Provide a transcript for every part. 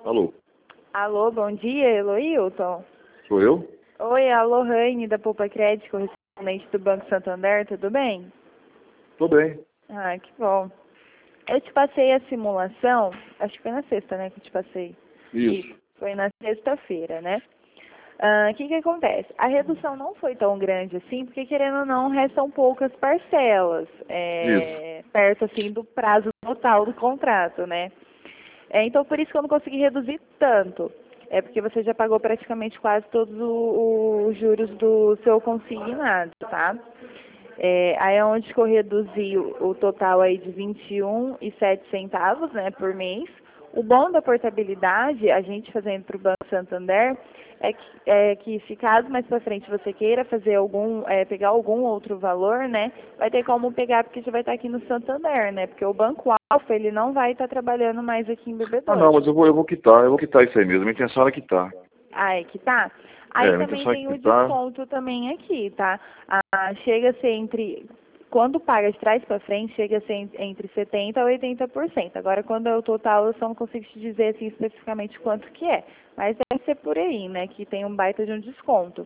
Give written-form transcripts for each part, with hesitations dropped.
Alô, Alô, bom dia, Eloilton. sou eu? Oi, alô, Raine, da Poupa Crédito, correspondente do Banco Santander, tudo bem? Tô bem. Ah, que bom. Eu te passei a simulação, acho que foi na sexta, né, que eu te passei. Isso. Foi na sexta-feira, né? O que acontece? A redução não foi tão grande assim, porque querendo ou não, restam poucas parcelas, Isso. perto assim do prazo total do contrato, né? Então, por isso que eu não consegui reduzir tanto. É porque você já pagou praticamente quase todos os juros do seu consignado, tá? Aí é onde que eu reduzi o total aí de 21,07 centavos, né, por mês. O bom da portabilidade, a gente fazendo para o Banco Santander, é que se caso mais para frente você queira fazer pegar algum outro valor, né, vai ter como pegar porque já vai estar aqui no Santander, né, porque o Banco Alfa, ele não vai estar trabalhando mais aqui em Ah, não, Bebedouro. mas eu vou quitar isso aí mesmo. Minha intenção era quitar. Ah, é que tá? Aí Minha também intenção é tem o quitar. desconto também aqui, tá? Chega a ser entre... Quando paga de trás para frente, chega a ser entre 70% a 80%. Agora, quando é o total, eu só não consigo te dizer assim, especificamente quanto que é. Mas deve ser por aí, né? Que tem um baita de um desconto.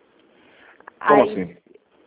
Como Aí, assim?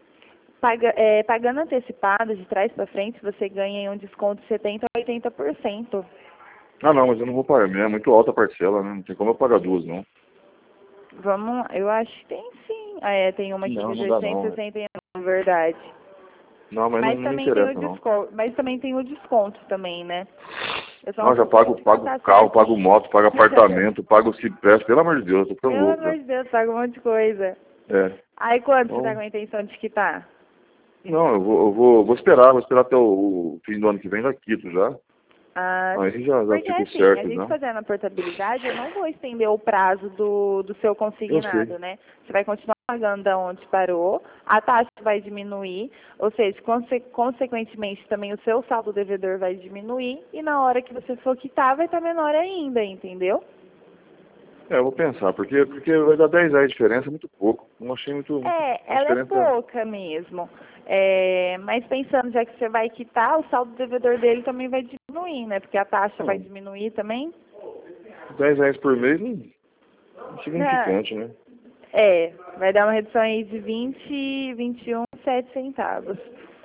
pagando antecipado, de trás para frente, você ganha um desconto de 70% a 80%. Ah, não, mas eu não vou pagar. É muito alta a parcela, né? Não tem como eu pagar duas, não. Vamos lá, eu acho que tem sim. Tem uma aqui que Não, é de não dá não. 869, na verdade. Não, mas não Mas me também tem o interessa, não. desconto, também, né? Eu só Não, não eu já consigo pago, te pago passar carro, pago certinho. moto, pago apartamento, pago Cipress. Pelo amor de Deus, eu tô ficando Pelo louco amor já. de Deus, paga um monte de coisa. É. Aí quando você tá Então, com a intenção de quitar? não, eu vou esperar até o fim do ano que vem, já quito já. Ah, Aí já porque fico assim, a certo, gente já. fazendo a portabilidade, eu não vou estender o prazo do seu Eu sei. consignado, né? Você vai continuar pagando da onde parou, a taxa vai diminuir, ou seja, consequentemente também o seu saldo devedor vai diminuir e na hora que você for quitar vai estar menor ainda, entendeu? É, eu vou pensar, porque vai dar 10 reais de diferença, é muito pouco. Não achei muito, uma Ela é diferença. pouca mesmo. Mas pensando, já que você vai quitar, o saldo devedor dele também vai diminuir, né? Porque a taxa vai Não, diminuir também. 10 reais por mês não Né? significante, né? Vai dar uma redução aí de 21,07 centavos.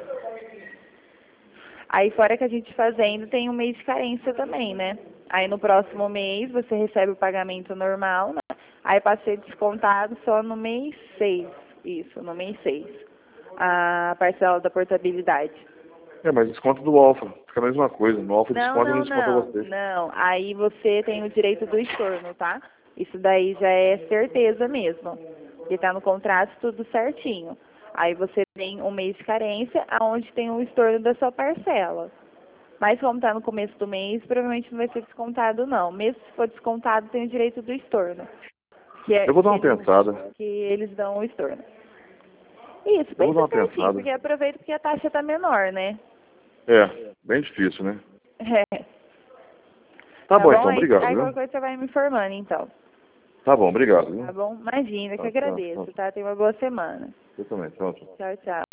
Aí fora que a gente fazendo, tem um mês de carência também, né? Aí no próximo mês você recebe o pagamento normal, né? Aí passa a ser descontado só no mês 6. Isso, no mês 6. A parcela da portabilidade. É, mas desconto do Alfa, fica a mesma coisa. No Alfa Não, desconta e não não, desconta não, vocês. não. Aí você tem o direito do estorno, tá? Isso daí já é certeza mesmo. Porque tá no contrato tudo certinho. Aí você tem um mês de carência, aonde tem o estorno da sua parcela. Mas como tá no começo do mês, provavelmente não vai ser descontado não. Mesmo se for descontado, tem o direito do estorno. Que, é, Eu vou dar que, uma eles, pensada. que eles dão o estorno. Isso, Eu vou dar pensa uma certinho, pensada. porque aproveita porque a taxa tá menor, né? É, bem difícil, né? É. Tá Tá bom bom? então, Aí, obrigado, aí viu? qualquer coisa você vai me informando, então. Tá bom, obrigado, Tá viu? bom? Imagina, que Tá, tá, tá. agradeço, tá? Tenha uma boa semana. Eu também, tchau, tchau. Tchau, tchau.